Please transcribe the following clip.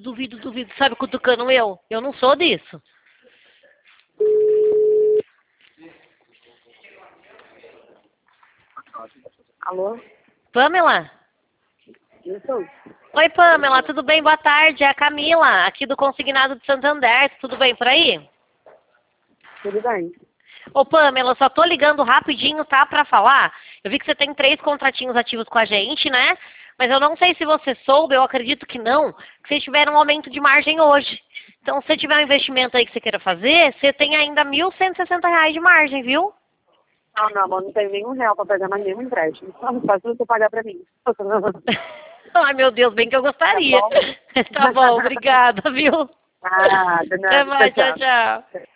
duvido, sabe, cutucando eu. Eu não sou disso. Alô? Pamela? Isso? Oi, Pamela, tudo bem? Boa tarde. É a Camila, aqui do Consignado de Santander. Tudo bem por aí? Tudo bem. Ô, Pamela, eu só tô ligando rapidinho, tá, pra falar. Eu vi que você tem 3 contratinhos ativos com a gente, né? Mas eu não sei se você soube, eu acredito que não, que vocês tiveram um aumento de margem hoje. Então, se você tiver um investimento aí que você queira fazer, você tem ainda R$ 1.160 de margem, viu? Ah, não, amor, não tenho nenhum real pra pegar mais nenhum empréstimo. Só se você pagar pra mim. Ai, meu Deus, bem que eu gostaria. Tá bom? Tá bom, obrigada, viu? Ah, de Até nada. mais, tchau, Tchau, tchau. tchau.